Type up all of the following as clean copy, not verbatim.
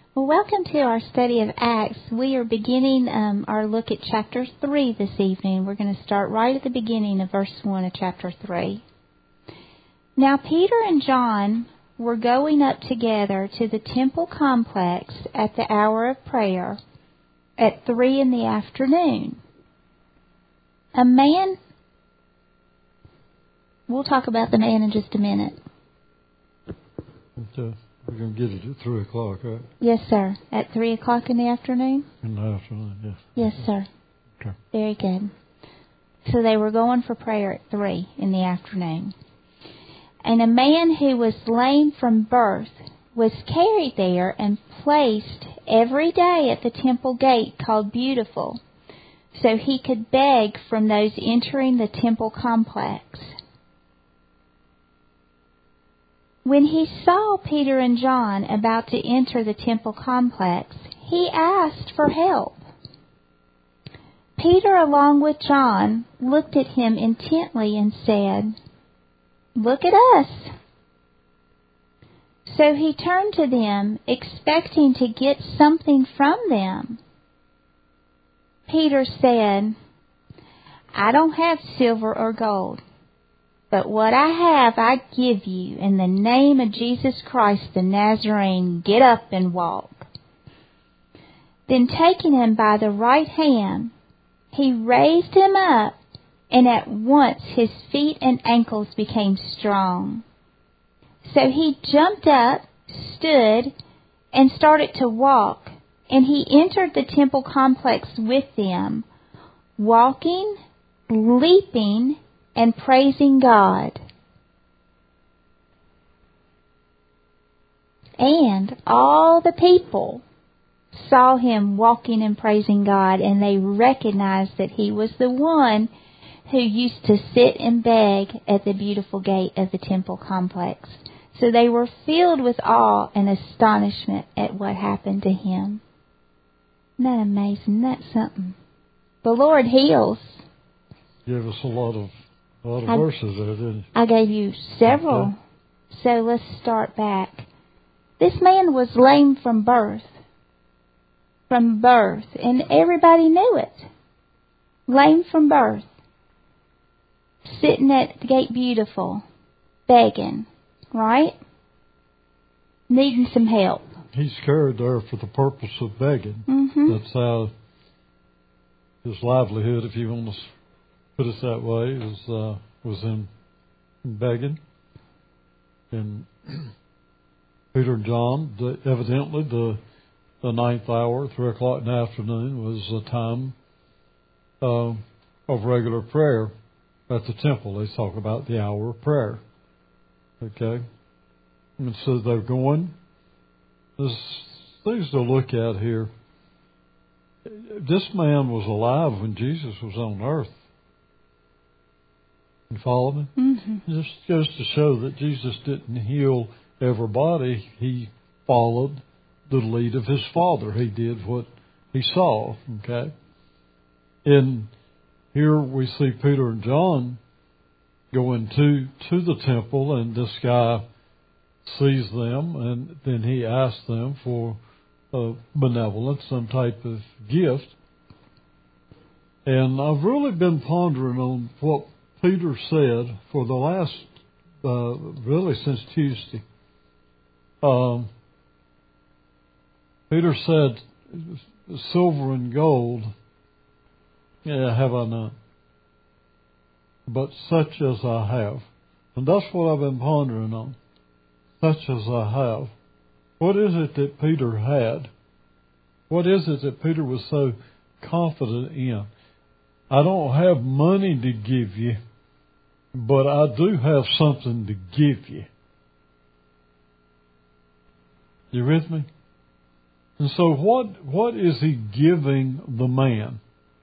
Well, welcome to our study of Acts. We are beginning our look at chapter 3 this evening. We're going to start right at the beginning of verse 1 of chapter 3. Now Peter and John were going up together to the temple complex at the hour of prayer at 3 in the afternoon. A man, we'll talk about the man in just a minute. We're going to get it at 3 o'clock, right? Yes, sir. At 3 o'clock in the afternoon? In the afternoon, yes. Yes, sir. Okay. Very good. So they were going for prayer at 3 in the afternoon. And a man who was lame from birth was carried there and placed every day at the temple gate called Beautiful, so he could beg from those entering the temple complex. When he saw Peter and John about to enter the temple complex, he asked for help. Peter, along with John, looked at him intently and said, "Look at us." So he turned to them, expecting to get something from them. Peter said, "I don't have silver or gold, but what I have I give you. In the name of Jesus Christ the Nazarene, get up and walk." Then taking him by the right hand, he raised him up, and at once his feet and ankles became strong. So he jumped up, stood, and started to walk, and he entered the temple complex with them, walking, leaping, and praising God. And all the people saw him walking and praising God, and they recognized that he was the one who used to sit and beg at the Beautiful gate of the temple complex. So they were filled with awe and astonishment at what happened to him. Isn't that amazing? That's something. The Lord heals. You gave us a lot of verses there, didn't you? I gave you several. Okay. So let's start back. This man was lame from birth. From birth. And everybody knew it. Lame from birth. Sitting at the gate Beautiful. Begging. Right? Needing some help. He's carried there for the purpose of begging. Mm-hmm. That's how his livelihood, if you want to put it that way, was in begging. And Peter and John, evidently the ninth hour, 3 o'clock in the afternoon, was a time of regular prayer at the temple. They talk about the hour of prayer. Okay? And so they're going. There's things to look at here. This man was alive when Jesus was on earth. You follow me? Mm-hmm. It just goes to show that Jesus didn't heal everybody. He followed the lead of his Father. He did what he saw. Okay? And here we see Peter and John going to the temple, and this guy sees them, and then he asks them for benevolence, some type of gift. And I've really been pondering on what Peter said for the last, really since Tuesday. Peter said, "Silver and gold, yeah, have I none, but such as I have." And that's what I've been pondering on. Such as I have. What is it that Peter had? What is it that Peter was so confident in? I don't have money to give you, but I do have something to give you. You with me? And so what is he giving the man?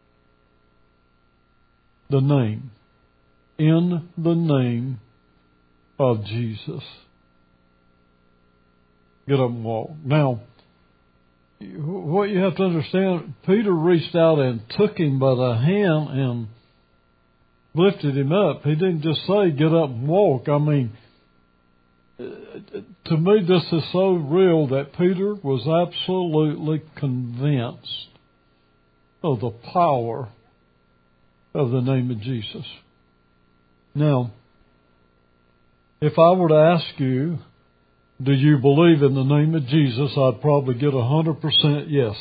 The name. In the name of Jesus. Get up and walk. Now, what you have to understand, Peter reached out and took him by the hand and lifted him up. He didn't just say, "Get up and walk." I mean, to me, this is so real that Peter was absolutely convinced of the power of the name of Jesus. Now, if I were to ask you, do you believe in the name of Jesus, I'd probably get 100% yes.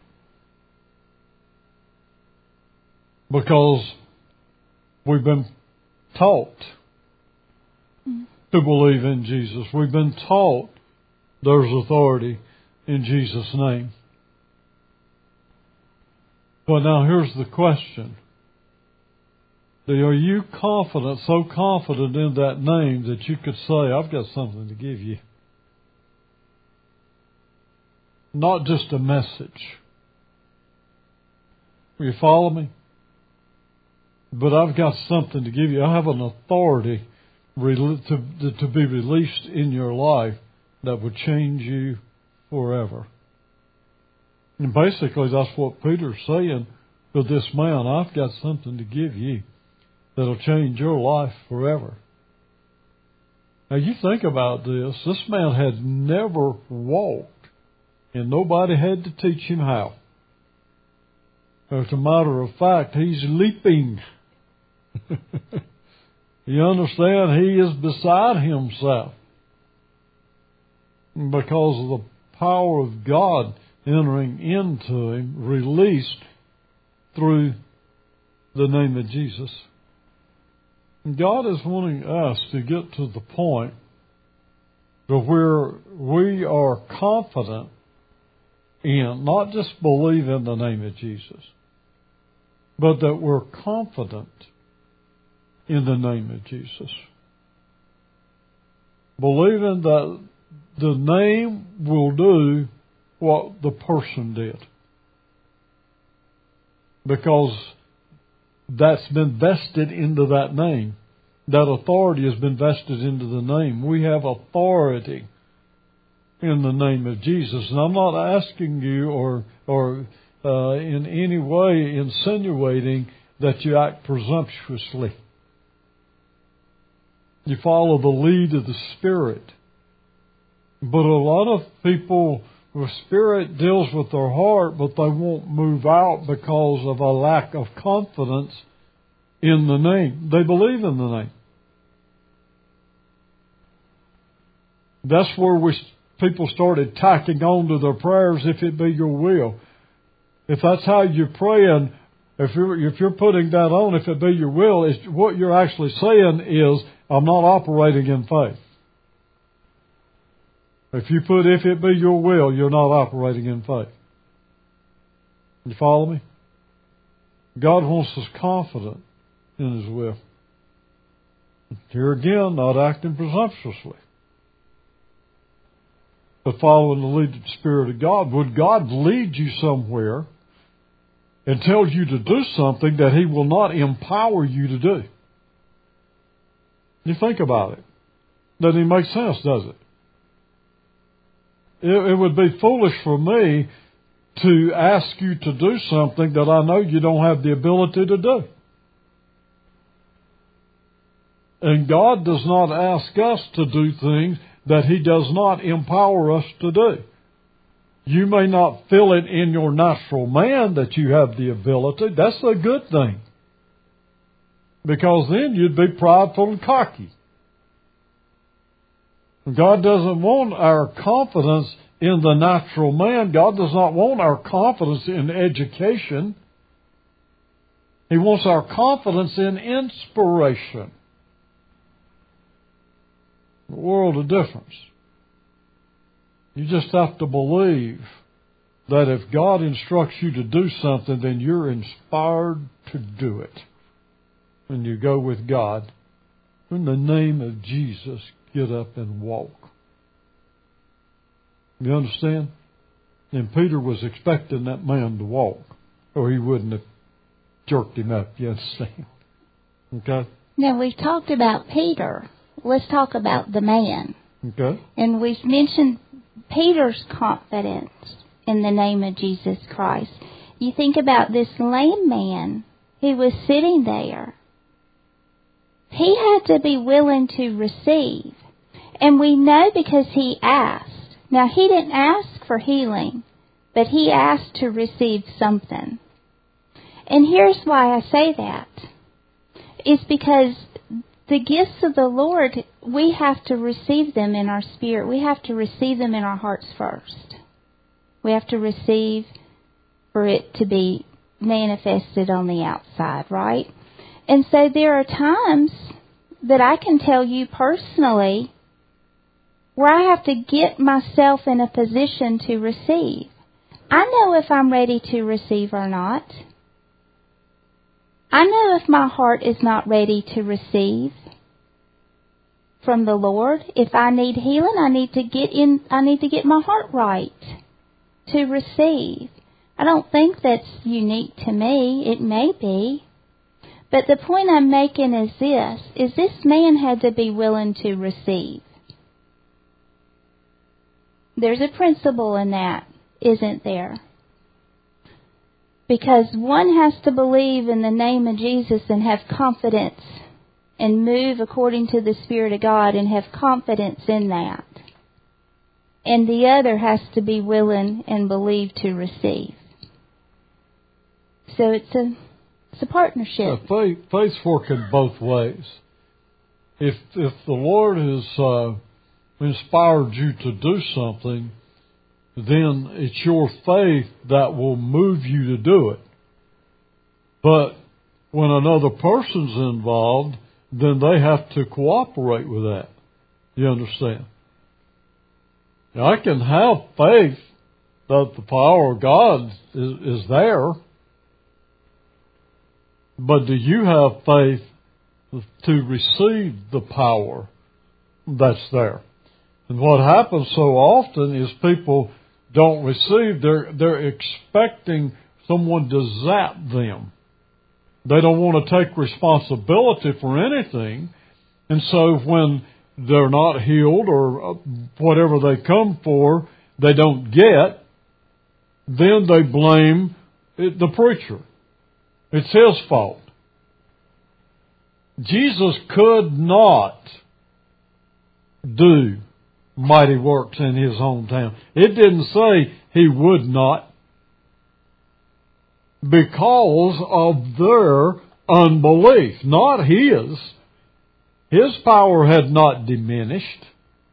Because we've been taught to believe in Jesus. We've been taught there's authority in Jesus' name. But now here's the question. Are you confident, so confident in that name that you could say, I've got something to give you? Not just a message. Will you follow me? But I've got something to give you. I have an authority to be released in your life that would change you forever. And basically that's what Peter's saying to this man. I've got something to give you that'll change your life forever. Now you think about this. This man had never walked, and nobody had to teach him how. As a matter of fact, he's leaping. You understand? He is beside himself because of the power of God entering into him, released through the name of Jesus. And God is wanting us to get to the point where we are confident in, not just believe in the name of Jesus, but that we're confident in the name of Jesus. Believing that the name will do what the person did. Because that's been vested into that name. That authority has been vested into the name. We have authority in the name of Jesus. And I'm not asking you or in any way insinuating that you act presumptuously. You follow the lead of the Spirit. But a lot of people, the Spirit deals with their heart, but they won't move out because of a lack of confidence in the name. They believe in the name. That's where people started tacking on to their prayers, if it be your will. If that's how you're praying, if you're putting that on, if it be your will, is what you're actually saying is, I'm not operating in faith. If you put, if it be your will, you're not operating in faith. You follow me? God wants us confident in His will. Here again, not acting presumptuously, but following the lead of the Spirit of God. Would God lead you somewhere and tell you to do something that He will not empower you to do? You think about it. Doesn't even make sense, does it? It would be foolish for me to ask you to do something that I know you don't have the ability to do. And God does not ask us to do things that He does not empower us to do. You may not feel it in your natural man that you have the ability. That's a good thing. Because then you'd be prideful and cocky. God doesn't want our confidence in the natural man. God does not want our confidence in education. He wants our confidence in inspiration. A world of difference. You just have to believe that if God instructs you to do something, then you're inspired to do it. When you go with God, in the name of Jesus, get up and walk. You understand? And Peter was expecting that man to walk, or he wouldn't have jerked him up. You understand? Okay? Now, we've talked about Peter. Let's talk about the man. Okay. And we've mentioned Peter's confidence in the name of Jesus Christ. You think about this lame man who was sitting there. He had to be willing to receive. And we know because he asked. Now, he didn't ask for healing, but he asked to receive something. And here's why I say that. It's because the gifts of the Lord, we have to receive them in our spirit. We have to receive them in our hearts first. We have to receive for it to be manifested on the outside, right? And so there are times that I can tell you personally where I have to get myself in a position to receive. I know if I'm ready to receive or not. I know if my heart is not ready to receive from the Lord. If I need healing, I need to get my heart right to receive. I don't think that's unique to me. It may be. But the point I'm making is this man had to be willing to receive. There's a principle in that, isn't there? Because one has to believe in the name of Jesus and have confidence and move according to the Spirit of God and have confidence in that. And the other has to be willing and believe to receive. So it's a partnership. Faith's working both ways. If the Lord has inspired you to do something, then it's your faith that will move you to do it. But when another person's involved, then they have to cooperate with that. You understand? Now, I can have faith that the power of God is there, but do you have faith to receive the power that's there? And what happens so often is people don't receive. They're expecting someone to zap them. They don't want to take responsibility for anything. And so when they're not healed or whatever they come for, they don't get, then they blame the preacher. It's his fault. Jesus could not do mighty works in his hometown. It didn't say he would not, because of their unbelief, not his. His power had not diminished.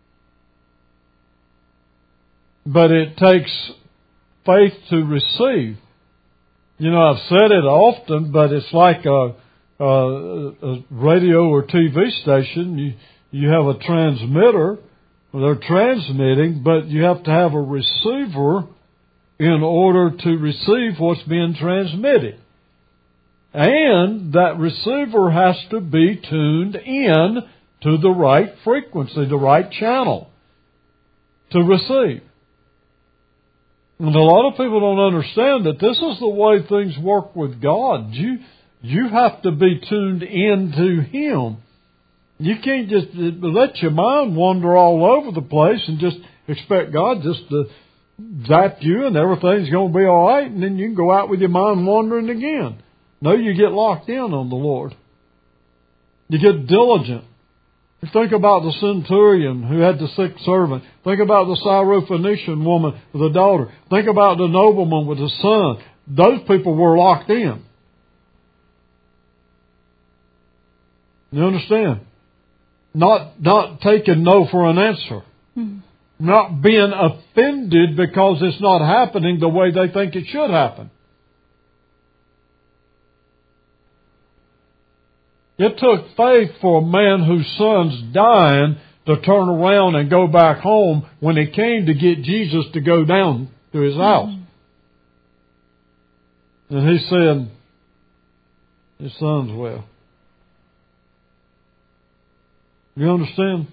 But it takes faith to receive. You know, I've said it often, but it's like a radio or TV station. You have a transmitter. They're transmitting, but you have to have a receiver in order to receive what's being transmitted. And that receiver has to be tuned in to the right frequency, the right channel to receive. And a lot of people don't understand that this is the way things work with God. You have to be tuned into Him. You can't just let your mind wander all over the place and just expect God just to zap you and everything's going to be all right, and then you can go out with your mind wandering again. No, you get locked in on the Lord. You get diligent. You think about the centurion who had the sick servant. Think about the Syrophoenician woman with a daughter. Think about the nobleman with his son. Those people were locked in. You understand? Not taking no for an answer. Not being offended because it's not happening the way they think it should happen. It took faith for a man whose son's dying to turn around and go back home when he came to get Jesus to go down to his house. And he said, his son's well. You understand?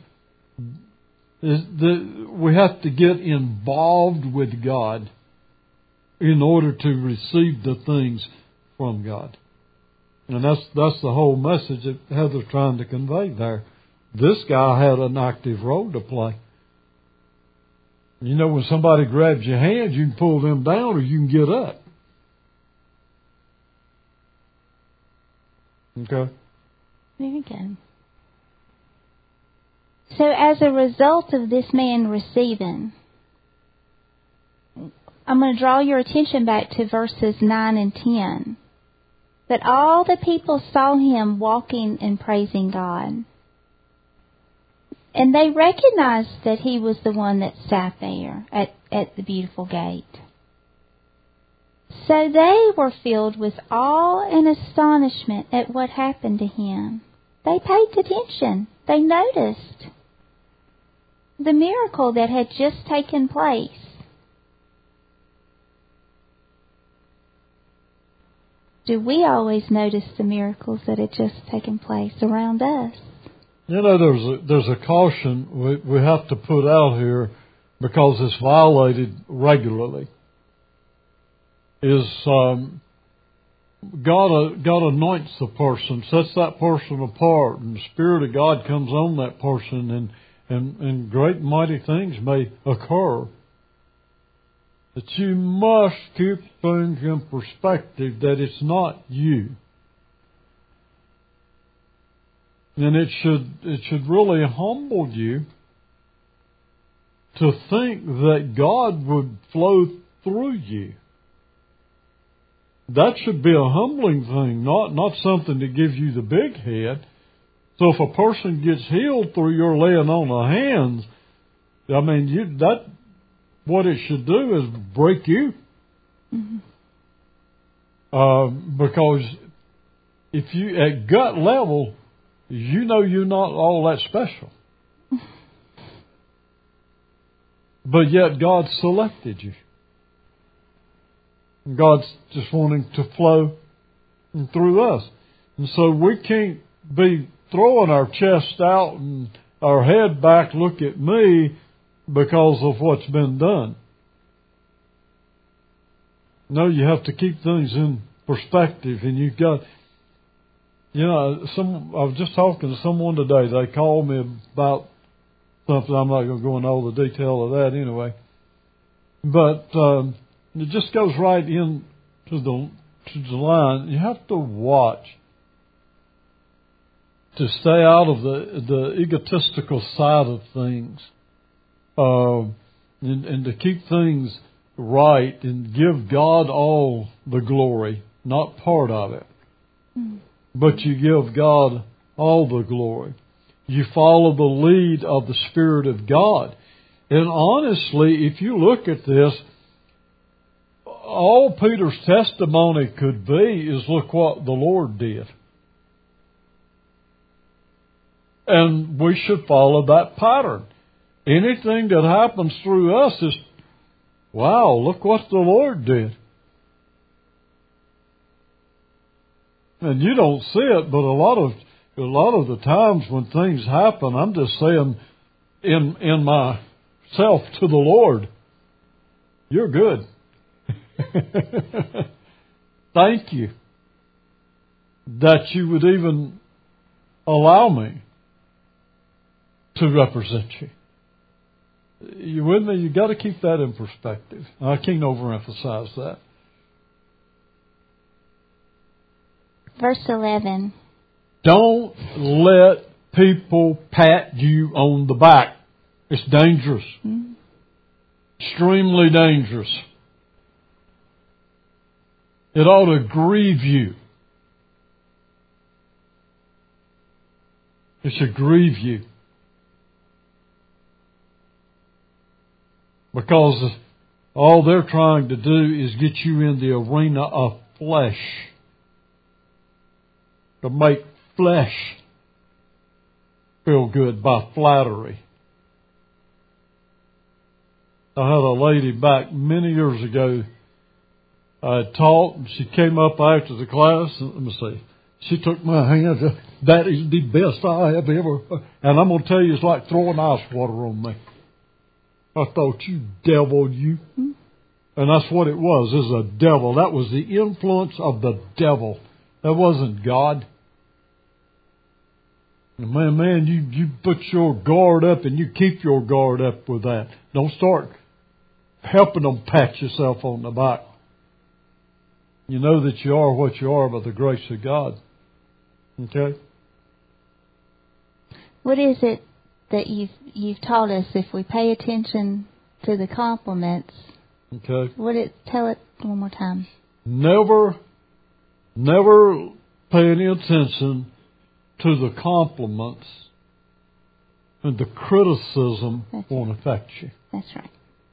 We have to get involved with God in order to receive the things from God. And that's the whole message that Heather's trying to convey there. This guy had an active role to play. You know, when somebody grabs your hand, you can pull them down or you can get up. Okay? Very good. So as a result of this man receiving, I'm going to draw your attention back to verses 9 and 10. That all the people saw him walking and praising God. And they recognized that he was the one that sat there at the beautiful gate. So they were filled with awe and astonishment at what happened to him. They paid attention. They noticed the miracle that had just taken place. Do we always notice the miracles that had just taken place around us? You know, there's a caution we have to put out here because it's violated regularly. Is God anoints the person, sets that person apart, and the Spirit of God comes on that person, and great and mighty things may occur. That you must keep things in perspective, that it's not you. And it should really humble you to think that God would flow through you. That should be a humbling thing, not something to give you the big head. So if a person gets healed through your laying on of hands, I mean, what it should do is break you. Mm-hmm. Because if you, at gut level, you know you're not all that special. But yet God selected you. God's just wanting to flow through us. And so we can't be throwing our chest out and our head back, look at me, because of what's been done. No, you have to keep things in perspective, and you've got, you know, I was just talking to someone today. They called me about something. I'm not going to go into all the detail of that anyway. But it just goes right into the line. You have to watch to stay out of the egotistical side of things, and to keep things right and give God all the glory, not part of it. But you give God all the glory. You follow the lead of the Spirit of God. And honestly, if you look at this, all Peter's testimony could be is, look what the Lord did. And we should follow that pattern. Anything that happens through us is, wow, look what the Lord did. And you don't see it, but a lot of the times when things happen, I'm just saying in myself to the Lord, you're good. Thank you that you would even allow me to represent you. You with me? You got to keep that in perspective. I can't overemphasize that. Verse 11. Don't let people pat you on the back. It's dangerous. Mm-hmm. Extremely dangerous. It ought to grieve you. It should grieve you. Because all they're trying to do is get you in the arena of flesh. To make flesh feel good by flattery. I had a lady back many years ago. I had taught, and she came up after the class, and let me see. She took my hand. That is the best I have ever. And I'm going to tell you, it's like throwing ice water on me. I thought, you devil, you. And that's what it was. It was a devil. That was the influence of the devil. That wasn't God. And man, you put your guard up and you keep your guard up with that. Don't start helping them pat yourself on the back. You know that you are what you are by the grace of God. Okay? What is it that you've taught us if we pay attention to the compliments. Okay. Tell it one more time. Never pay any attention to the compliments, and the criticism won't affect you. That's right.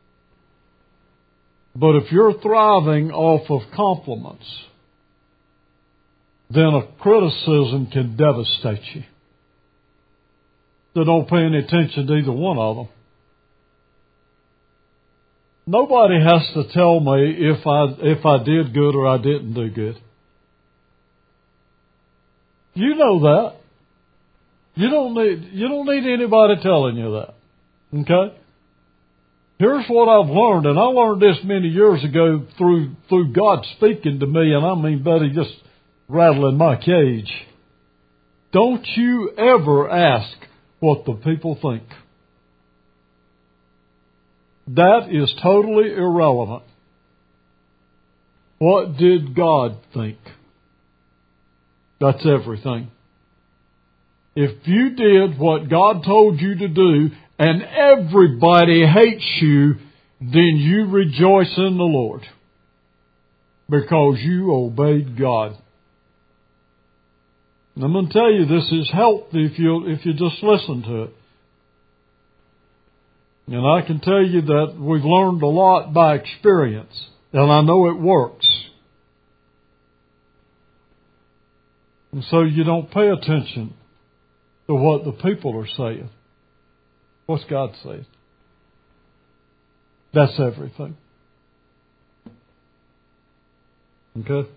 But if you're thriving off of compliments, then a criticism can devastate you. So don't pay any attention to either one of them. Nobody has to tell me if I did good or I didn't do good. You know that. You don't need anybody telling you that. Okay? Here's what I've learned, and I learned this many years ago through God speaking to me, and I mean, buddy, just rattling my cage. Don't you ever ask what the people think. That is totally irrelevant. What did God think? That's everything. If you did what God told you to do and everybody hates you, then you rejoice in the Lord because you obeyed God. And I'm going to tell you, this is healthy if you just listen to it. And I can tell you that we've learned a lot by experience, and I know it works. And so you don't pay attention to what the people are saying. What's God saying? That's everything. Okay?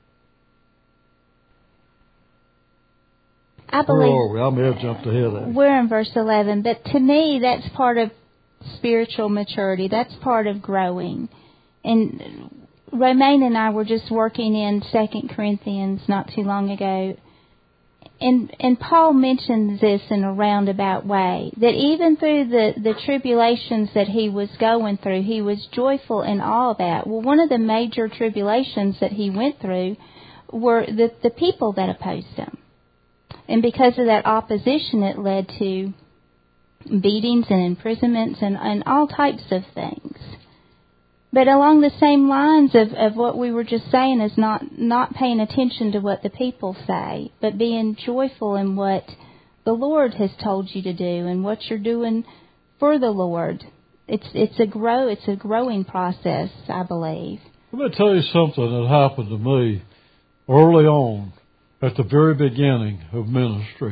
I believe. Where are we? I may have jumped ahead there. We're in verse 11, but to me, that's part of spiritual maturity. That's part of growing. And Romaine and I were just working in 2 Corinthians not too long ago. And Paul mentions this in a roundabout way, that even through the tribulations that he was going through, he was joyful in all that. Well, one of the major tribulations that he went through were the people that opposed him. And because of that opposition, it led to beatings and imprisonments and all types of things. But along the same lines of what we were just saying is not paying attention to what the people say, but being joyful in what the Lord has told you to do and what you're doing for the Lord. It's a growing process, I believe. Let me tell you something that happened to me early on at the very beginning of ministry.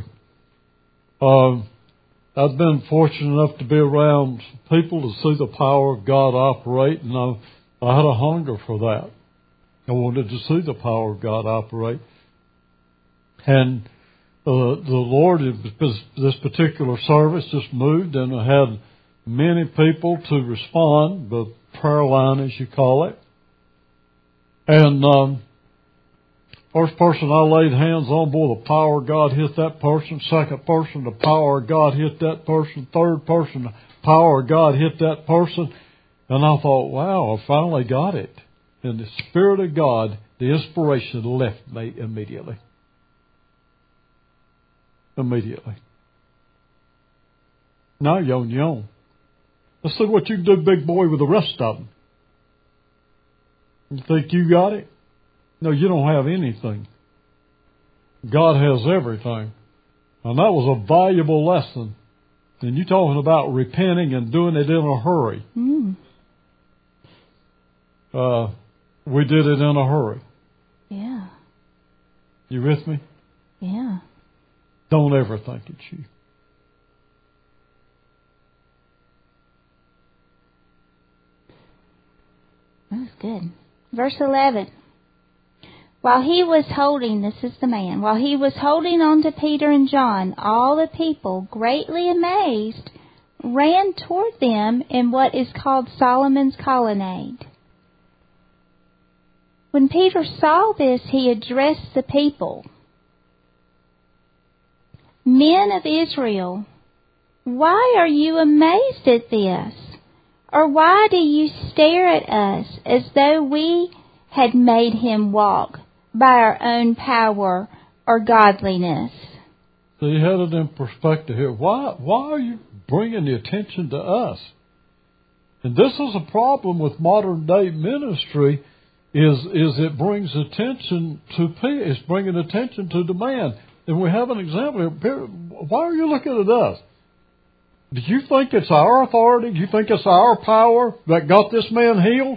I've been fortunate enough to be around people to see the power of God operate, and I had a hunger for that. I wanted to see the power of God operate. And the Lord, this particular service just moved, and I had many people to respond, the prayer line as you call it. And first person I laid hands on, boy, the power of God hit that person. Second person, the power of God hit that person. Third person, the power of God hit that person. And I thought, wow, I finally got it. And the Spirit of God, the inspiration left me immediately. Immediately. Now you're on your own. Let's see what you can do, big boy, with the rest of them. You think you got it? No, you don't have anything. God has everything. And that was a valuable lesson. And you're talking about repenting and doing it in a hurry. We did it in a hurry. Yeah. You with me? Yeah. Don't ever think it's you. That's good. Verse 11. While he was holding on to Peter and John, all the people, greatly amazed, ran toward them in what is called Solomon's Colonnade. When Peter saw this, he addressed the people. Men of Israel, why are you amazed at this? Or why do you stare at us as though we had made him walk by our own power or godliness? So he had it in perspective here. Why are you bringing the attention to us? And this is a problem with modern day ministry. Is it brings attention to people? It's bringing attention to the man. And we have an example here. Why are you looking at us? Do you think it's our authority? Do you think it's our power that got this man healed?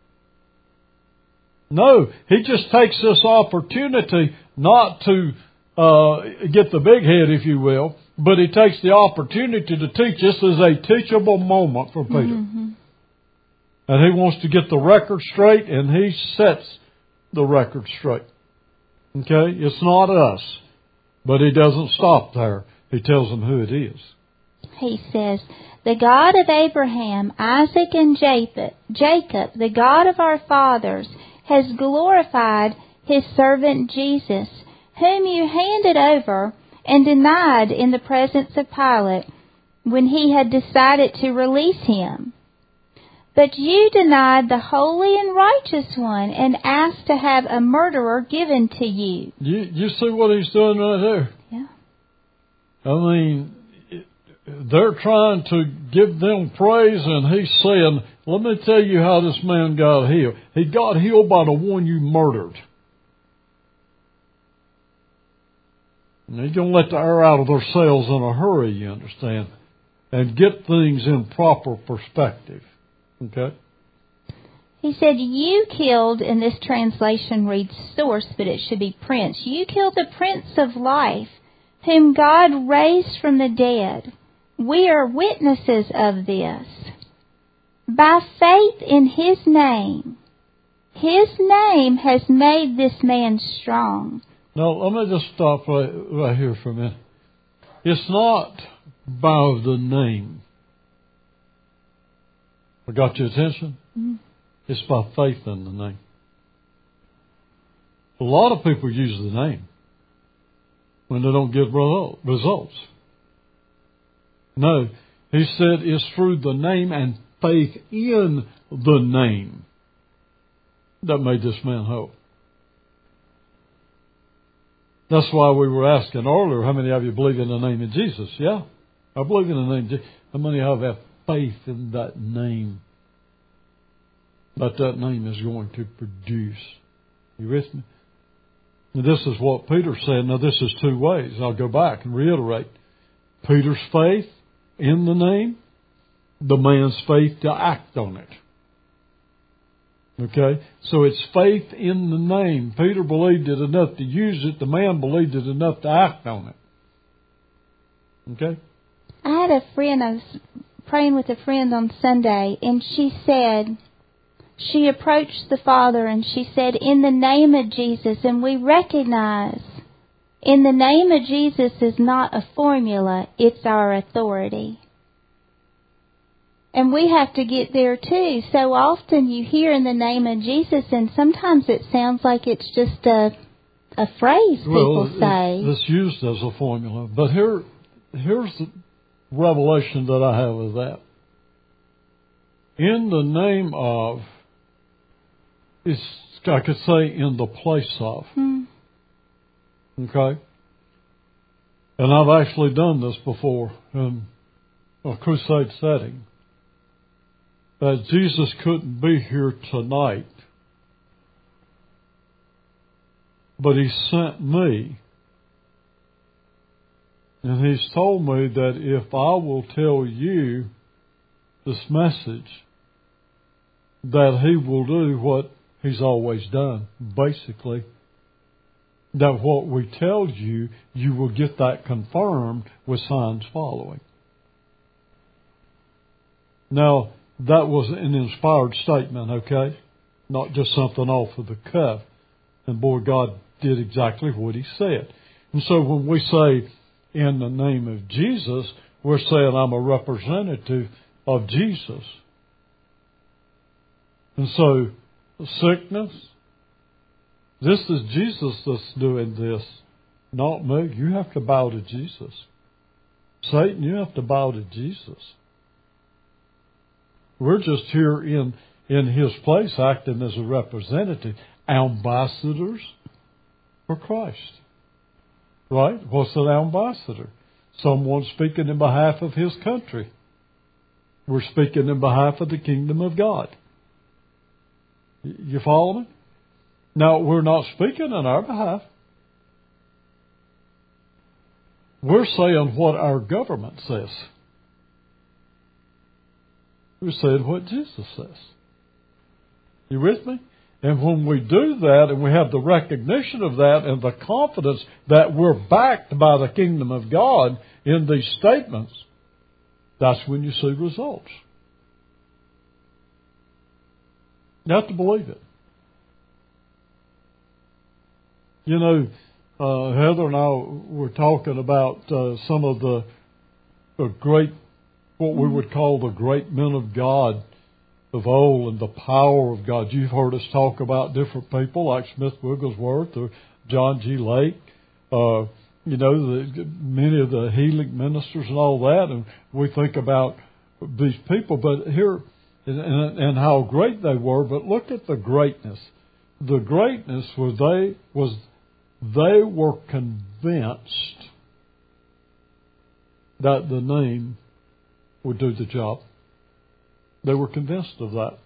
No, he just takes this opportunity not to get the big head, if you will, but he takes the opportunity to teach. This is a teachable moment for Peter. Mm-hmm. And he wants to get the record straight, and he sets the record straight. Okay? It's not us. But he doesn't stop there. He tells them who it is. He says, the God of Abraham, Isaac, and Jacob, the God of our fathers, has glorified His servant Jesus, whom you handed over and denied in the presence of Pilate when he had decided to release Him. But you denied the holy and righteous one and asked to have a murderer given to you. You see what he's doing right there? Yeah. I mean, they're trying to give them praise, and he's saying, let me tell you how this man got healed. He got healed by the one you murdered. And he's going to let the air out of their sails in a hurry, you understand, and get things in proper perspective. Okay. He said, you killed, and this translation reads source, but it should be prince. You killed the Prince of Life, whom God raised from the dead. We are witnesses of this. By faith in His name has made this man strong. Now, let me just stop right here for a minute. It's not by the name. I got your attention? Mm-hmm. It's by faith in the name. A lot of people use the name when they don't get results. No, he said it's through the name and faith in the name that made this man whole. That's why we were asking earlier, how many of you believe in the name of Jesus? Yeah, I believe in the name of Jesus. How many of you have faith in that name? That name is going to produce. You with me? Now, this is what Peter said. Now, this is two ways. I'll go back and reiterate. Peter's faith in the name, the man's faith to act on it. Okay? So it's faith in the name. Peter believed it enough to use it. The man believed it enough to act on it. Okay? I had a friend, I was praying with a friend on Sunday, and she approached the Father and she said, in the name of Jesus, and we recognize in the name of Jesus is not a formula, it's our authority. And we have to get there too. So often you hear in the name of Jesus, and sometimes it sounds like it's just a phrase people say. It's used as a formula. But here's the revelation that I have of that. In the name of, I could say in the place of. Okay? And I've actually done this before in a crusade setting. That Jesus couldn't be here tonight, but He sent me. And He's told me that if I will tell you this message, that He will do what He's always done, basically. That what we tell you, you will get that confirmed with signs following. Now, that was an inspired statement, okay? Not just something off of the cuff. And boy, God did exactly what He said. And so when we say, in the name of Jesus, we're saying I'm a representative of Jesus. And so, sickness, this is Jesus that's doing this, not me. You have to bow to Jesus. Satan, you have to bow to Jesus. We're just here in His place acting as a representative, ambassadors for Christ. Right? What's an ambassador? Someone speaking in behalf of his country. We're speaking in behalf of the kingdom of God. You follow me? Now, we're not speaking on our behalf. We're saying what our government says. We're saying what Jesus says. You with me? And when we do that, and we have the recognition of that and the confidence that we're backed by the kingdom of God in these statements, that's when you see results. You have to believe it. You know, Heather and I were talking about some of the great, what we would call the great men of God of old and the power of God. You've heard us talk about different people like Smith Wigglesworth or John G. Lake, many of the healing ministers and all that, and we think about these people, but here, and how great they were, but look at the greatness. The greatness they were convinced that the name would do the job. They were convinced of that.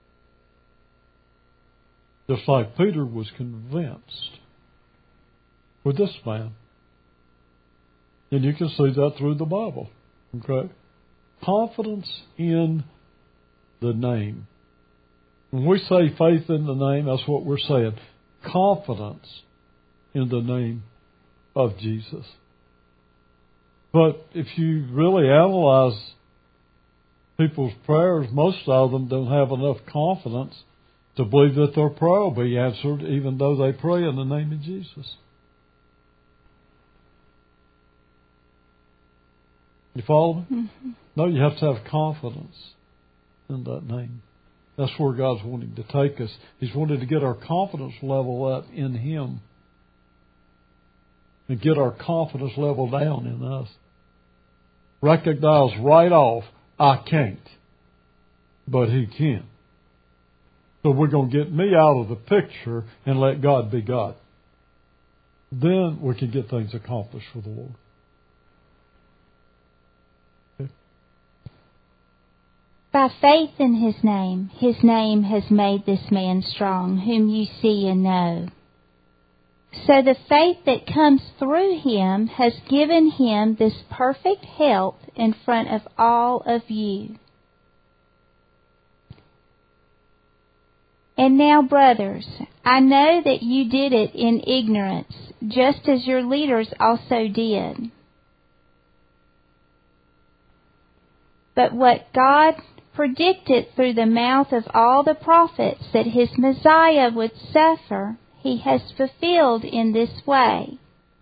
Just like Peter was convinced with this man. And you can see that through the Bible. Okay? Confidence in the name. When we say faith in the name, that's what we're saying. Confidence in the name of Jesus. But if you really analyze people's prayers, most of them don't have enough confidence to believe that their prayer will be answered, even though they pray in the name of Jesus. You follow me? Mm-hmm. No, you have to have confidence in that name. That's where God's wanting to take us. He's wanting to get our confidence level up in Him and get our confidence level down in us. Recognize right off, I can't, but He can. So we're going to get me out of the picture and let God be God. Then we can get things accomplished for the Lord. Okay. By faith in His name has made this man strong, whom you see and know. So the faith that comes through Him has given him this perfect help in front of all of you. And now, brothers, I know that you did it in ignorance, just as your leaders also did. But what God predicted through the mouth of all the prophets that His Messiah would suffer, He has fulfilled in this way.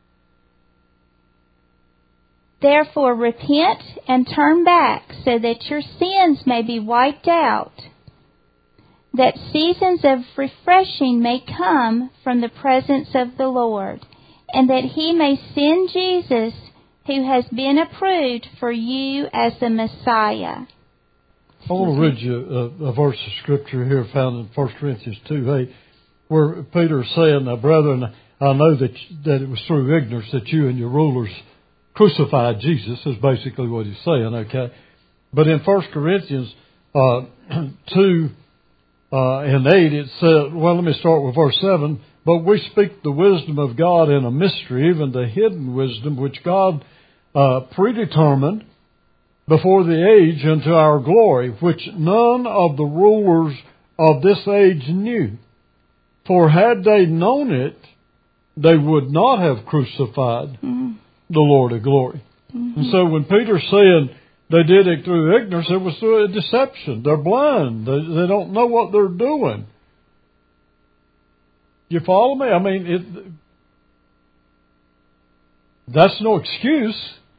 Therefore repent and turn back so that your sins may be wiped out, that seasons of refreshing may come from the presence of the Lord, and that He may send Jesus, who has been approved for you as the Messiah. I want to read you a verse of Scripture here found in 1 Corinthians 2:8, where Peter is saying, now, brethren, I know that it was through ignorance that you and your rulers crucified Jesus, is basically what he's saying, okay? But in 1 Corinthians 2 and 8, it said, well, let me start with verse 7. But we speak the wisdom of God in a mystery, even the hidden wisdom, which God predetermined before the age unto our glory, which none of the rulers of this age knew. For had they known it, they would not have crucified the Lord of glory. Mm-hmm. And so when Peter's saying they did it through ignorance, it was through a deception. They're blind. They don't know what they're doing. You follow me? I mean, that's no excuse.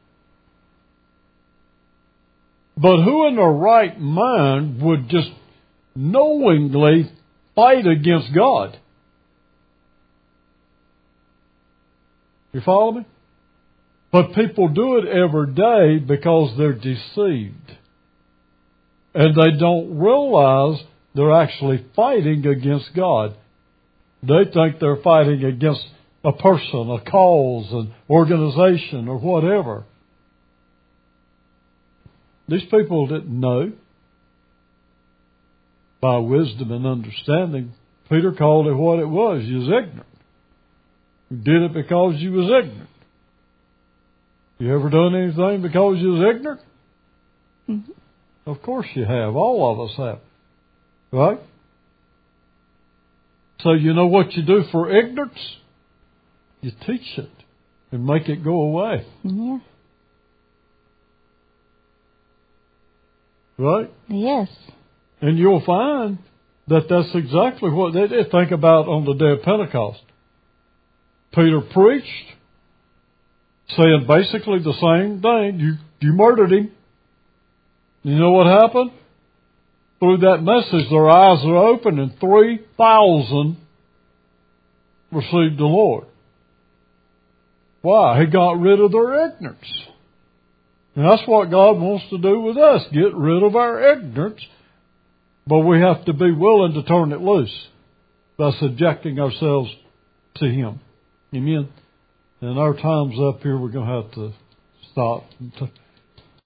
But who in their right mind would just knowingly fight against God? You follow me? But people do it every day because they're deceived. And they don't realize they're actually fighting against God. They think they're fighting against a person, a cause, an organization, or whatever. These people didn't know. By wisdom and understanding, Peter called it what it was. You was ignorant. You did it because you was ignorant. You ever done anything because you was ignorant? Mm-hmm. Of course you have. All of us have. Right? So you know what you do for ignorance? You teach it and make it go away. Yeah. Right? Yes. And you'll find that that's exactly what they did. Think about on the day of Pentecost. Peter preached, saying basically the same thing. You murdered him. You know what happened? Through that message, their eyes are open, and 3,000 received the Lord. Why? He got rid of their ignorance. And that's what God wants to do with us, get rid of our ignorance. But we have to be willing to turn it loose by subjecting ourselves to Him. Amen. And our time's up here. We're going to have to stop.